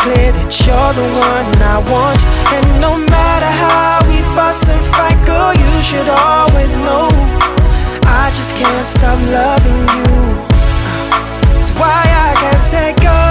clear that you're the one I want. And no matter how we fuss and fight, girl, you should always know I just can't stop loving you. It's why I can't say go.